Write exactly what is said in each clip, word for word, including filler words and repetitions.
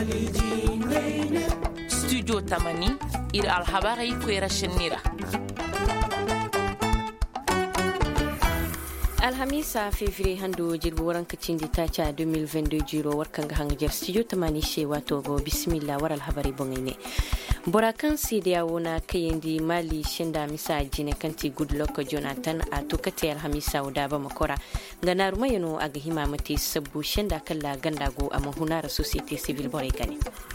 studio tamani ir alhabarai kwera shinira. Alhamisa fevrier hando jirbu waran kacin di tacha deux mille vingt-deux jiro warkan ga hangar studio tamani she wato go bismillah war alhabari bongine borakan sidiya wona kayendi mali shinda misa jine kanti Goodluck Jonathan a tukati alhamisa wada ba makora gana rumayano aga himamati sabu shinda kala gandago a mahunar society civil bore gane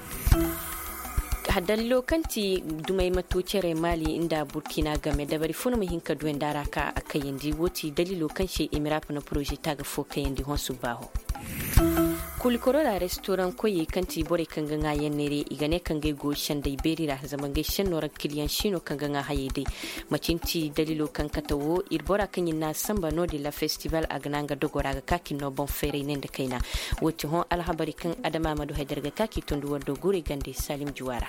hadallo kanti dumai matocere mali inda burkina game da bari funu muhinka duwen daraka akayindi woti dalilo kanshi emirapu na projet taga fo kayindi honsu baho kulikoro da restaurant koyi kanti bore kanga nga yennere igane kanga go shande berira zaman ga shanora kiliyan shino kanga nga hayede macinti dalilo kankata wo irbora kanyin na samba no de la festival agnanga dogora ga kaki no bon fere nende kaina woti hon alhabari kan adama madu haidarga kaki tondu wado gure gande Salim Juwara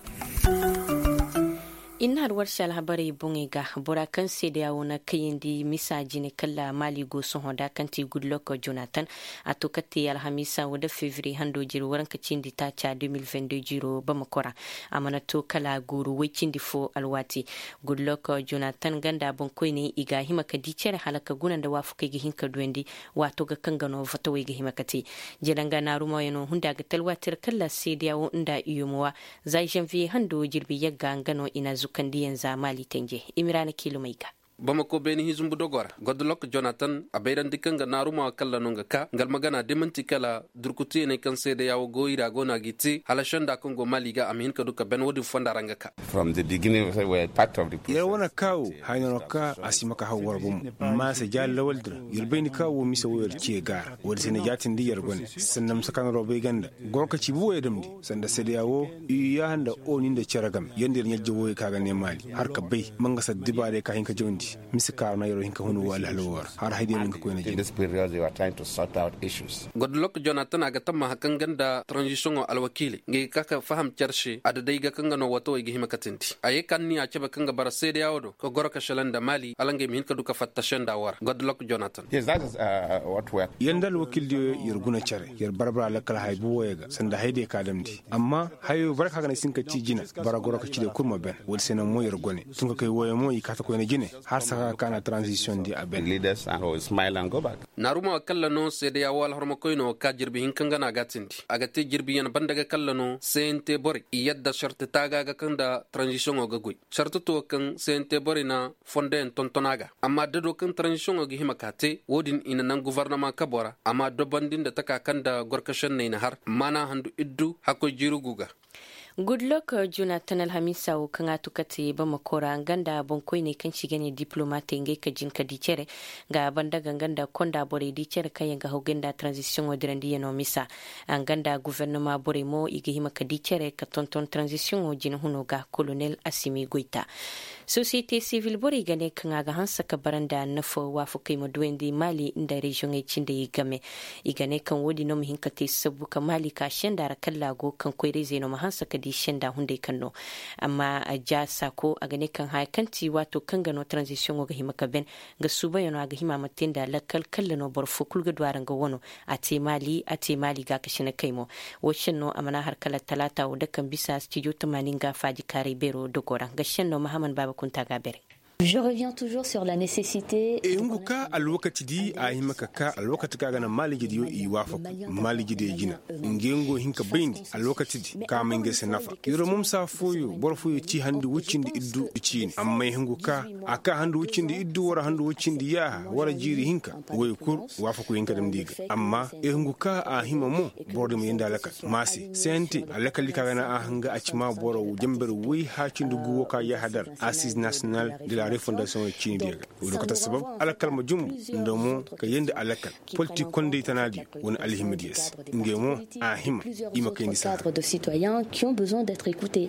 in har warsha alhabari bungiga borakan sediya wona kayindi misaji ne kala mali go son hoda kanti Goodluck Jonathan atokati alhamisa wada fevrier hando jiru waran kacindi tacha deux mille vingt-deux jiro bamakora amana to kala guru wicindi fo alwati Goodluck Jonathan ganda bonko ne iga hima kadi cere halaka gunan da wafu kai gihin ka duwendi wato ga kangano vato wai ga hima kati jedanga na ruma yano hunda ga talwatir kala sediya wo inda iyumuwa zai janvier hando jirbi yagga ngano ina kandiyan zamali tenje imirana kilomaiga Bamako beni hizumbu dogora Goodluck Jonathan abairan dikanga naruma kala nonga ka ngal magana demanti kala durkuti ne kan sede yawo goira gona giti halashanda kongo maliga amin ka duka ben wodi fonda ranga ka from the beginning we were part of the process ya wana kawo hayno ka asimaka hawar bum ma se jalla waldra yirbaini kawo misa woyar ce gar wodi sene jatin di yargon sannam sakan robe ganda gorka ci buwe damdi sanda sede yawo ya handa onin da ceragam yandir nyajjo woy kaga ne mali har ka bai manga saddiba ka hinka jondi misika na yoro hinka hunu wala halwar har haide mun ko ne in this period they were trying to sort out issues Goodluck Jonathan aga tamma hakan ganda transition alwakili ngi kaka faham charshi adadai ga kanga no wato igi himakatinti aye kan ni a ceba kanga bara sede yawodo ko goroka shalanda mali alange mi hinka duka fattashenda war Goodluck Jonathan yes that is uh, what we yandal wakil de yurguna chare yar barbara lakal haybu wayga sanda haide kadamdi amma hayo barka ga sinka ci jina bara goroka ci de kurma ben wol sena mo yurgone tunka kai waye mo ikata ko ne jine har saka kana transition di aben leaders and will smile and go back naruma kala no sede ya wal hormo koino ka jirbi hinkanga na gatindi agate jirbi yan bandaga kala no sente bori yadda sharte taga ga kanda transition o gagoi sharte to kan sente bori na fonden tontonaga amma dado kan transition o gihima kate wodin ina nan gouvernement kabora amma do bandin da taka kanda gorkashan ne na har mana handu iddu hako jiru guga Goodluck Jonathan alhamisa o kan atukati ba makora ganda bonkoi ne kan shiga ne diplomate ngai ka jinka dicere ga banda ganganda konda bore dicere kayan ga hogenda transition o dirandi no misa an ganda gouvernement bore mo igi hima ka dicere ka tonton transition o jin huno ga colonel Assimi Goita société civile bore gane kan aga hansa ka baranda nafo wafu kai modwendi mali inda region e cinde igame igane kan wodi no mihinka te sabu ka mali ka shenda kallago kan koireze no hansa ka di shenda hunde kanno amma a ja sako a gane kan hay kanti wato kan gano transition ga himaka ben ga suba yana ga hima matinda lakal kallano borfo kulga dwaran ga wono a te mali a te mali ga kashina kaimo woshin no amana har kala talata o dakan bisa studio tamanin ga faji kare bero dogora ga shenno Muhammad Baba kunta ga bere. Je reviens toujours sur la nécessité. E nguka alwakati di a himaka ka alwakati ka gana maligi di i wafa maligi di jina ngengo hinka bindi alwakati di ka menge senafa yoro mum sa foyo bor foyo ci handi wuccindi iddu ciini amma hinguka aka handi wuccindi iddu wara handi wuccindi ya wara jiri hinka woy kur wafa ko hinka dam diga amma e nguka a hima mo borde mo yenda laka masi senti alaka lika gana a hanga acima boro jember woy ha cindu guwo ka ya hadar assise national de la refondation cini diga wodo kata sabab alakal ma jum ndomo ka yende alakal politique konde tanadi won alhimidiyes ngemo a hima ima kayni sa cadre de citoyens qui ont besoin d'être écoutés.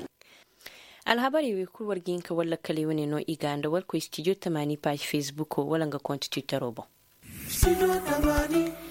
alhabari wi kulwar ginka walla kale wani no iganda wal ko studio tamani page facebook wala nga compte twitter robo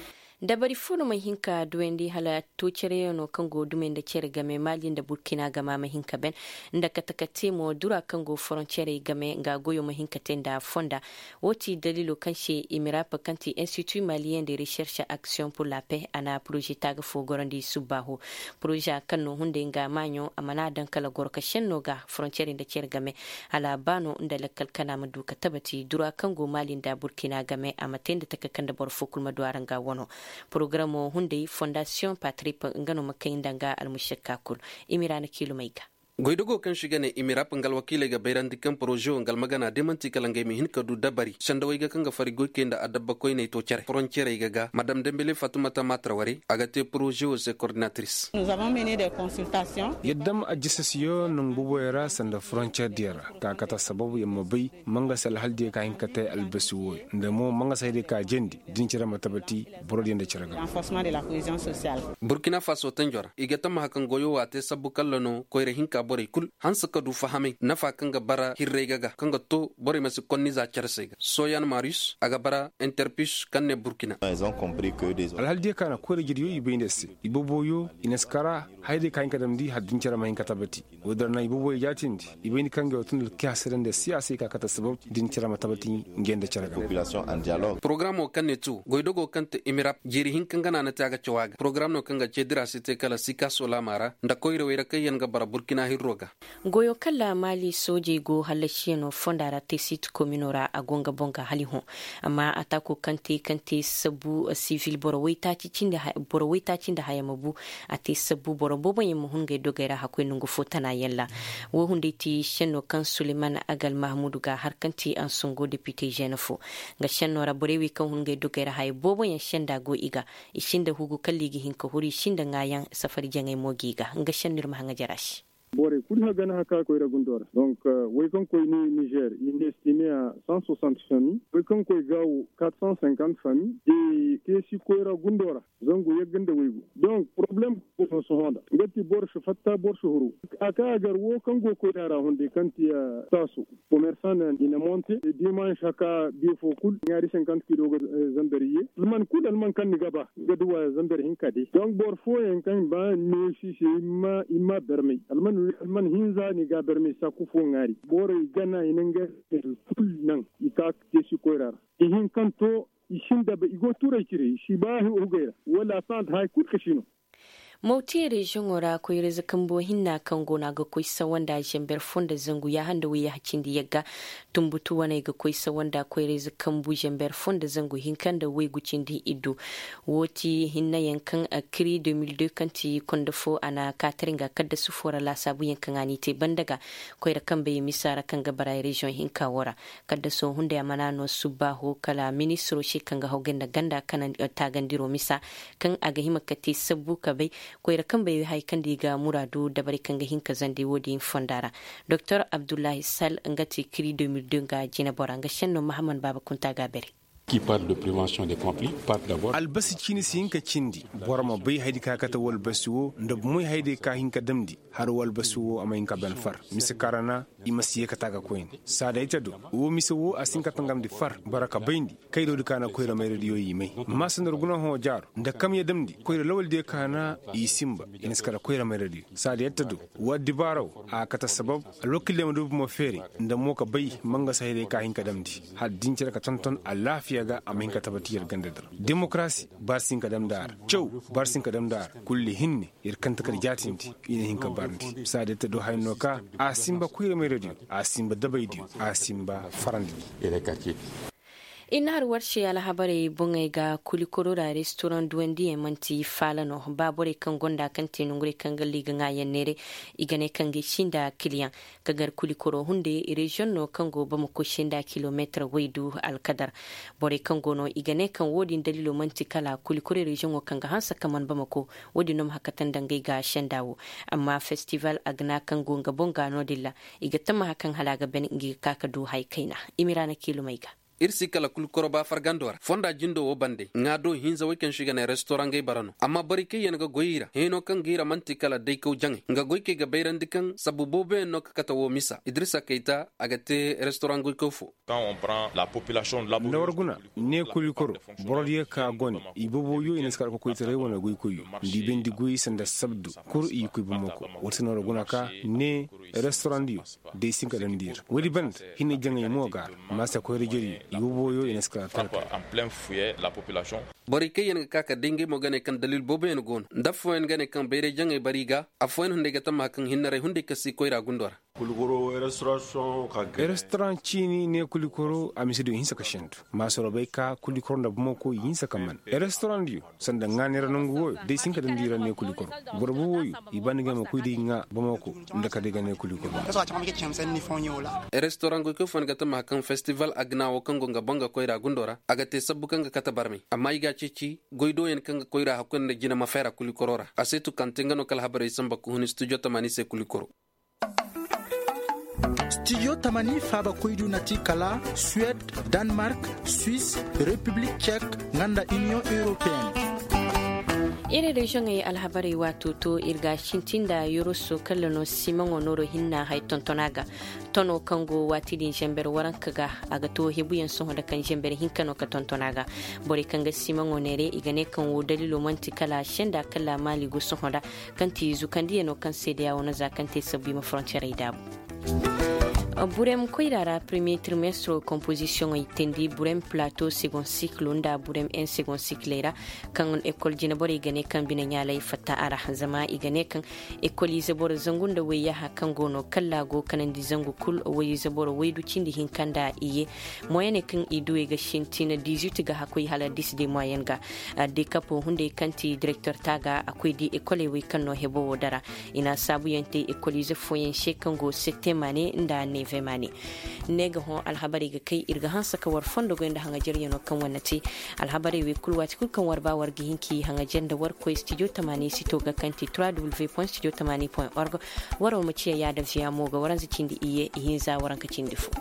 da bari funu mai hinka duwendi hala to cire no kango dumen da cire game malin da burkina gama mai hinka ben da katakate mo dura kango frontiere game ga goyo mai hinka tenda fonda woti dalilo kanshi imirapa kanti institut malien de recherche action pour la paix ana projet tag fo gorandi subahu projet kanno hunde nga manyo amana dan kala gorka shenno ga frontiere da cire game ala bano da lakal kana maduka tabati dura kango malin da burkina game amatenda takakanda bor fokul maduaran ga wono programo hunde fondation patripe ngano makayin danga almushakakul imirana kilomaiga goydogo kan shiga ne imirap ngal wakile ga bayran dikkan projo ngal magana demanti kala ngay mi hinka du dabari sanda wayga kan ga fari goyke nda adabba koy ne to cere frontiere ga ga madame Dembele Fatoumata Matrawari agate projo se coordinatrice. Nous avons mené des consultations yaddam ajisasiyo nung buboyra sanda frontiere diara ka kata sababu yamma bay manga sal halde ka hinkate albasuwo ndemo manga sayde ka jendi dincira matabati borodi nda ciraga renforcement de la cohésion sociale. Burkina Faso tanjora igatam hakan goyo wate sabu kallano koyre hinka bore kul hansa ka du fahame nafa kanga bara hirrega ga kanga to bore mas konni za charsega Soyan Marius aga bara interpus kanne Burkina. Ils ont compris que des alhalde kana koyre gidiyo ibindesi iboboyo inaskara hayde ka hinkadam di haddin cira mai katabati wadarna iboboyo jatindi ibindi kanga otun kiaseren de siyasi ka kata sabab din cira matabati ngenda ciraga population en dialogue. Programo kanne tu goydogo kante imirap jiri hinkanga na taga chawaga programo kanga chedira site kala sika sola mara nda koyre wera kayen ga bara Burkina hiroga goyo kala mali soje go halashino fondara tesit communora agonga bonga haliho amma atako kante kante sabu civil borowita cinda borowita cinda hayamabu ate sabu borobobo yemu hunge dogera hakwe nungu fotana yalla wo hunde ti shenno kan Suleiman Agal Mahmudu ga harkanti an sungo deputy Jenafo ga shenno raborewi kan hunge dogera hay bobo yan shenda go iga ishinda hugu kalligi hinka huri shinda ngayan safari jangai mogiga ga shennir mahanga jarashi Bore kuri hagana haka ko ira gundora donc way kan ko ni Niger il est estimé à cent soixante familles way kan ko gaw quatre cent cinquante familles et ke si ko ira gundora zango yegande waygo donc problème ko so honda ngati bor so fatta bor so huru aka agar wo kan go ko dara honde kanti taso commerçant ina monte et dimanche haka bi fo kul ngari cinquante kilo zamberiye man kul man kan ni gaba gadu wa zamberi hinkade donc bor fo en kan ba no si si ma ima berme alman man hinza ni ga berme sa ku fo ngari bore gana inanga kul nan ika ke si ko rara ihin kanto ishinda ba igo tura kire shi ba hu ugaira wala sant hay kul kashino Mauti region ora ko yirza kambo hinna kan gona ga koisa wanda jember fonda zangu ya handa wiya hacindi yaga tumbutu wana ga koisa wanda ko yirza kambo jember fonda zangu hinkan da wai gucindi ido woti hinna yankan a kiri deux mille deux kanti kondafo ana katringa kadda su fora la sabu yankan ani te bandaga ko yira kan bai misara kan ga bara region hinka wora kadda so hunda ya manano subaho kala ministro shi kan ga hogenda ganda kanan tagandiro misa kan aga himakati sabu ka bai koyra kan bai haikan diga muradu da bari kan ga hinka zande wodi fondara Dr Abdullahi Sal ngati kiri deux mille deux ga jina boranga shenno Muhammad Baba Kunta Gaberi qui parle de prévention des conflits part d'abord albasi chini sinka chindi borma bai haidi ka kata wal basuwo ndab muy haidi ka hinka damdi har wal basuwo amayin ka ben far misi karana imasiye ka taga koyin sada ita do wo misi wo asinka tangam di far baraka baindi kai do kana koyra mai radio yi mai masanar guna ho jar nda kam ya damdi koyra lawal de kana isimba iniskara koyra mai radio sada ita do waddi baraw a kata sabab lokile mu mo fere nda mo ka bai manga sai ka hinka damdi har dincira ka tonton alafiya ga amin ka tabatiyar gandadar demokrasi barsin ka damdar cew barsin ka damdar kulli hinne ir kanta kar jatinti ina hinka barndi sade ta do hayno ka asimba kuyre mai radio asimba dabaydi asimba farandi et les quartiers ina har warshe alhabare bungai ga kulikoro da restaurant duwendi e manti falano babore kan gonda kan tenungure kan galli ga ngayen nere igane kan ge shinda kiliyan kagar kulikoro hunde region no kan go bamu ko shinda kilometer weidu alkadar bore kan gono igane kan wodi dalilo manti kala kulikoro region kan ga hansa kaman bamako wodi nom hakatan dangai ga shandawo amma festival agna kan gonga bonga no dilla igatama hakan halaga ben ngi kakadu hay kaina imirana kilomaiga irsi kala kulkoro ba fargandora fonda jindo wo bande ngado hinza weken shiga ne restaurant gay barano amma bari ke yen ga goyira heno kan gira manti kala dai ko jange nga goyke ga bayran dikan sabu bobe no kata wo misa Idrissa Keita agate restaurant goy ko fo quand on prend la population la ndawrguna ne kulkoro borodiye ka goni ibobo yo ina skar ko ko tere wona goy koy ndi bendi goy sanda sabdu kur i ko bumoko wotsino roguna ka ne restaurant dio de sinka dan dir wodi band hinne jange mo gar masa ko rejeri ibobo yo ina skar en plein fouet la population bari ke yen ka ka dinge mo gane kan dalil bobo en gon ndafo en gane kan bere jange bariga afo en hunde gata ma kan hinnare hunde kasi koyra gundora kulkoro restauration ka restaurant chini ne kulikoro amisido hinsa ka shentu masoro bai ka kulikoro na bumoko hinsa kaman restaurant dio sanda ngane ranongo wo de sinka dan dira ne kulikoro borbo wo ibani ga mo kudi nga bumoko ndaka de gane kulikoro restaurant go ko fon gata ma kan festival agna wo kan gonga bonga koyra gundora agate sabbu kan kata barmi amma iga cici goido en kan koyra hakon de jina mafera kulikorora asetu kan tengano kala habare samba ko huni studio tamani se kulikoro Studio Tamani faba koydu nati kala Suède, Danemark, Suisse, République tchèque, nganda Union européenne. ire region ay alhabari wato to irga shintinda yurusu kallano simon onoro hinna hay tontonaga tono kango wati din jember waran kaga aga to hebuyen so da kan jember hinkano ka tontonaga bori kanga simon onere igane kan wo dalilo manti kala shenda kala mali go so hoda kanti zukandi no kan sede ya wona zakante sabbi ma frontiere idabu Burem koirara premier trimestre composition itendi burem plateau second cycle onda burem en second cycle era kan école jina bore gane kan bina nyalai fata ara zama igane kan école zabor zangunda weya ha kan gono kallago kanan di zangu kul weyi zabor wedu cindi hinkanda iye moyene kan idu ga shintina dix-huit ga hakoi hala dix de moyen ga de kapo hunde kanti directeur taga akwai di école we kan no hebo dara ina sabu yante école ze foyen shekango septemane nda ne femani nega ho alhabari ga kai irga hansa ka war fondo go inda hanga jeriyano kan wannati alhabari we kulwati kul kan warba war gihinki hanga jenda war ko studio tamani sito ga kanti w w w dot studio tamani dot org waro mu ciya ya da fiya mo ga waran zicindi iye ihin za waran ka cindi fu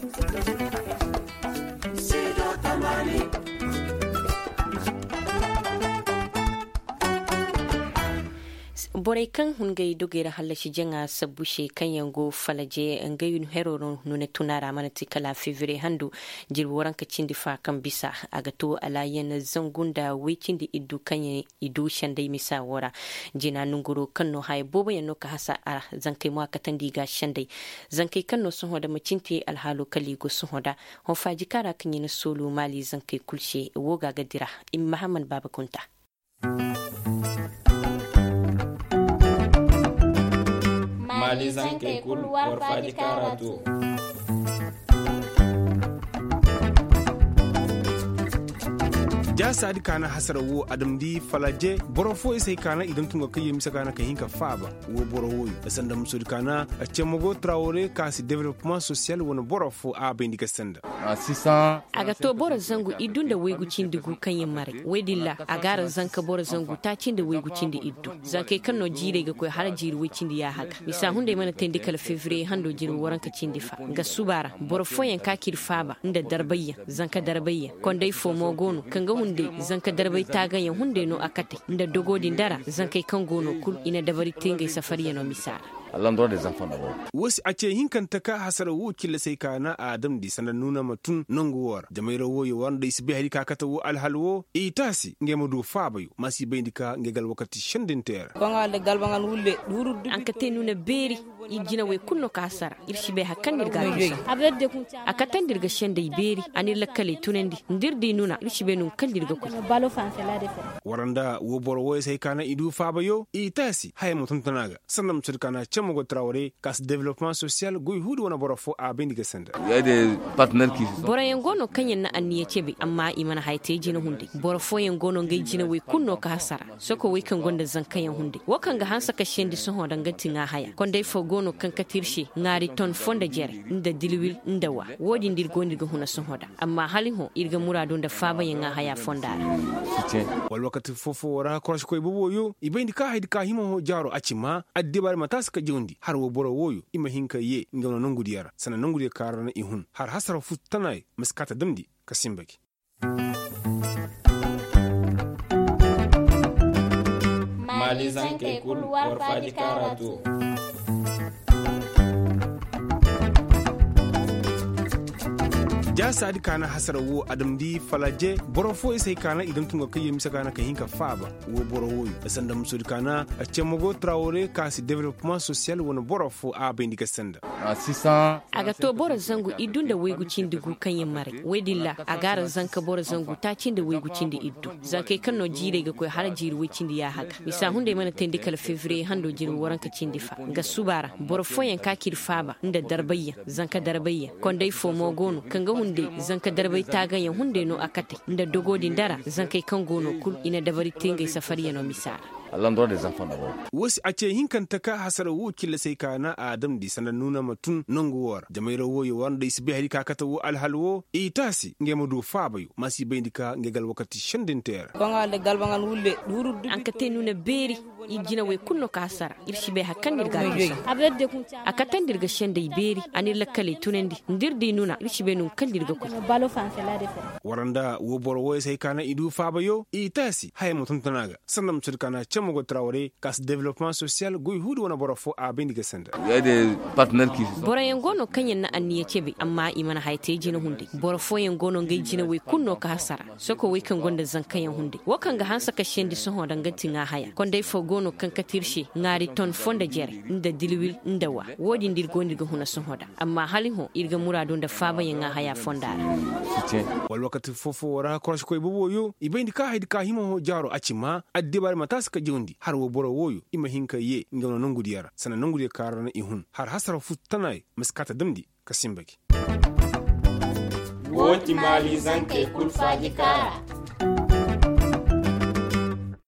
studio tamani borai kan hungai dogera halashi janga sabushe kan yango falaje ngayun heroron nune tunara mana tikala fevrier handu jirworan ka cindi fa kan bisa agato alayen zangunda wicindi iddu kan idu shandai misa wora jina nunguro kanno hay bobo yanno ka hasa a zankai mo akatandi ga shandai zankai kanno sun hoda macinti alhalu kaligo sun hoda ho faji kara kan yin solo mali zankai kulshe woga gadira im muhammad babakunta Mali zanke kul warfaji karatu. ja sadi kana hasara wo adamdi falaje borofo isai kana idan tunga kai misa kana kan hinka faba wo borowo sanda musudi kana a cemogo traore kasi development social wona borofo a bindika sanda assistant aga to boro zangu idunda wegu cindigu kan yimare wedilla agara zanka boro zangu ta cindi wegu cindi iddu zankai kanno jire ga koy har jiri we cindi ya haka misa hunde mana tendikal fevrier hando jiri waranka cindi fa ga subara borofo yan ka kir faba inda darbayya zanka darbayya kondai fomo gono kanga hunde zanka darbai ta ganyen hunde no akate inda dogodin dara zankai kan gono kul ina dabari tingai safari no misara à l'endroit des enfants d'abord. Wasi a ce hinkanta ka hasara wo kila sai kana adam di sanan nuna matun nanguwar jamaira wo yo wanda isi bi halika kata wo alhalwo e tasi nge modu fabayo masi bendika nge gal wakati shandin ter banga le gal banga wulle duru ankate nuna beri ijina we kunno ka hasara irshi be hakandir ga abedde kunta akatandir ga shande beri anir lakkale tunendi ndirdi nuna irshi be nun kaldir ga ko balo fanse la defo waranda wo boro wo sai kana idu fabayo e tasi hay mutun tanaga sanam surkana Chamogo Traoré kas développement social goy hudu wana borofo a bendiga senda il y a des partenaires qui boro yengono kanyen na anniye cebe amma imana haite jina hunde borofo yengono ngai jina we kunno ka hasara soko we kan gonda zankayan hunde wakan ga hansa ka shendi so hodan ganti nga haya kon dai fo gono kan katirshi ngari ton fonda jere inda dilwil inda wa wodi ndir gondi ga huna sun hoda amma halin ho irga muradun da faba yanga haya fonda wal wakati fofo wara krosh koy bobo yo ibendi ka haydi ka himo ho jaro acima adde bar matas ka jondi har wo boro woyo ima hinka ye ngano nangudi yara sana nangudi karana ihun har hasara futanai maskata damdi kasimbaki malizan kai kul warfadi karatu ja sadi kana hasara wo adamdi falaje borofo isai kana idan tunga kai misa kana ka hinka faba wo borowo sanda musudi kana a chemogo traore kasi development social wona borofo a bindika sanda assistant aga to boro zangu idunda wegu cindigu kan mare wedilla agara zanka boro zangu ta cinda wegu cindi iddu zankai kanno jire ga koy har jiri we cindi ya haka misa hunde mana tendikal fevrier hando jiri waranka cindi fa ga subara borofo yan ka kir faba inda darbayya zanka darbayya kondai fomo gono kanga hunde zanka darbai ta ganyen hunde no akate inda dogodi ndara zankai kan gono kul ina dabari tingai safari ya no misara à l'endroit des enfants d'abord. Wasi a ce hinkan ta ka hasara wo killa sai kana adam di sanan nuna matun nanguwar jamaira wo yo wanda isbe hari ka kata wo alhalwo e tasi nge modu fabayo masi bendika nge gal wakati shandin ter banga de galbangan wulle duru an ka te nuna beri ijina we kunno ka hasara irshibe hakkandir ga abedde kunta akatandir ga shande beri anir lakkale tunendi ndirdi nuna irshibe nun kandir ga ko balo fansela de waranda wo boro wo sai kana idu fabayo e tasi hay mutun tanaga sanam surkana Mogo Traoré kas développement social goy hudu wana borofo a bendiga senda il y a des partenaires qui boro yengono kanyen na anniye cebe amma imana haite jina hunde borofo yengono ngai jina we kunno ka hasara soko we kan gonda zankayan hunde wakan ga hansa ka shendi so hoda ngati nga haya konde fo gono kan katirshi ngari ton fonda jere inda dilwil inda wa wodi ndir gondi ga huna so hoda amma halin ho irga muradun da faba yanga haya fonda wal wakati fofo wara krosh koy bobo yo ibendi ka haydi ka himo ho jaro acima adde bar matas ka jondi har wo boro woyo ima hinka ye ngano nangudi yara sana nangudi karana ihun har hasara futanai maskata damdi kasimbaki woti mali zanke kul faji kara